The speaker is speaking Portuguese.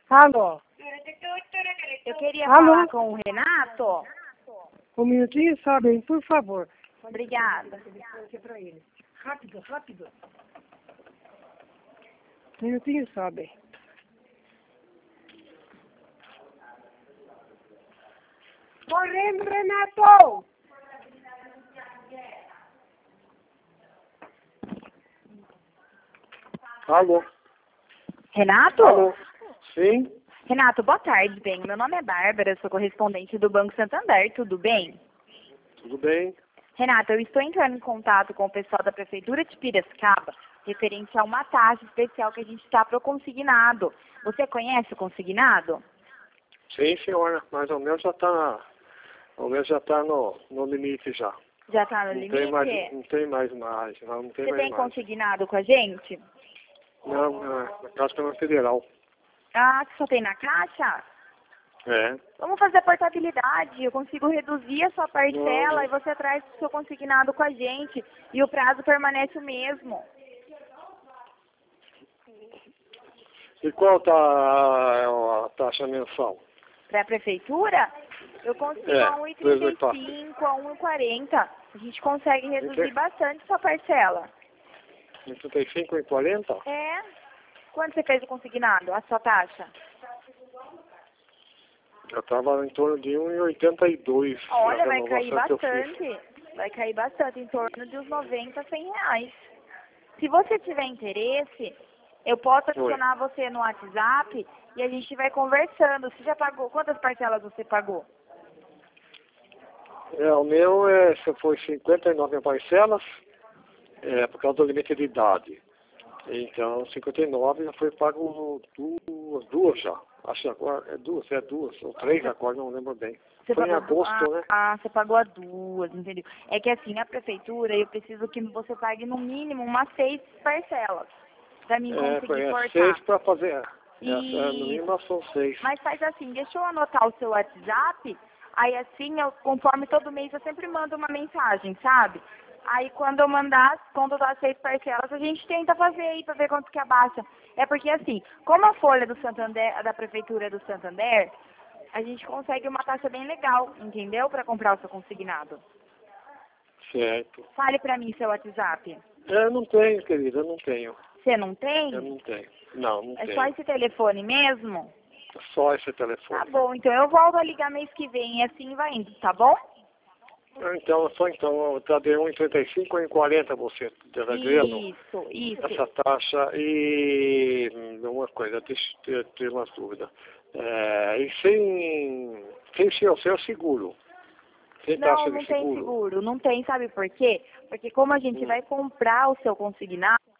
Alô? Eu queria Alô? falar com o Renato. Um minutinho só, bem, por favor. Obrigada. Pra ele. Rápido, rápido. Um minutinho só, bem. Correndo, Renato! Alô? Renato? Alô? Sim? Renato, boa tarde, bem. Meu nome é Bárbara, eu sou correspondente do Banco Santander, tudo bem? Tudo bem? Renato, eu estou entrando em contato com o pessoal da Prefeitura de Piracicaba, referente a uma taxa especial que a gente está para o consignado. Você conhece o consignado? Sim, senhora. Mas o meu já está no limite já. Já está no Não limite? tem mais, não tem mais margem. Não tem Você mais tem margem. consignado com a gente? Não, na Caixa Federal. Ah, que só tem na Caixa? É. Vamos fazer a portabilidade, eu consigo reduzir a sua parcela Não. e você traz o seu consignado com a gente. E o prazo permanece o mesmo. E qual tá a taxa mensal? Para a prefeitura, eu consigo É, a 1,35, a 1,40. A gente consegue reduzir bastante sua parcela. 35 e 40? É? Quando você fez o consignado, a sua taxa? Já estava em torno de 1,82. Olha, a vai cair renovação que eu fiz. bastante. Vai cair bastante, em torno de uns 90, 100 reais. Se você tiver interesse, eu posso adicionar você no WhatsApp e a gente vai conversando. Você já pagou? Quantas parcelas você pagou? O meu se foi 59 parcelas, por causa do limite de idade. Então, 59 já foi pago duas já. Acho que agora é duas, ou três agora, não lembro bem. Você Foi em pagou agosto, né? Ah, você pagou a duas, entendeu? É que assim, a prefeitura, eu preciso que você pague no mínimo umas 6 parcelas. Pra mim conseguir cortar. 6 para fazer. No Isso. mínimo são 6. Mas faz assim, deixa eu anotar o seu WhatsApp, aí assim, conforme todo mês, eu sempre mando uma mensagem, sabe? Aí quando eu mandar, quando eu dar 6 parcelas, a gente tenta fazer aí pra ver quanto que abaixa. É porque assim, como a folha do Santander, da Prefeitura do Santander, a gente consegue uma taxa bem legal, entendeu? Pra comprar o seu consignado. Certo. Fale pra mim seu WhatsApp. Eu não tenho, querida, eu não tenho. Você não tem? Eu não tenho. Não É tenho. só esse telefone mesmo? Só esse Tá telefone. bom, então eu volto a ligar mês que vem e assim vai indo, tá bom? Então, tá de 1,35 ou 1,40 você está vendo? Isso. Essa taxa e uma coisa, deixa eu ter uma dúvida. E sem o seu seguro. Sem taxa Não de tem seguro. seguro, não tem, sabe por quê? Porque como a gente vai comprar o seu consignado,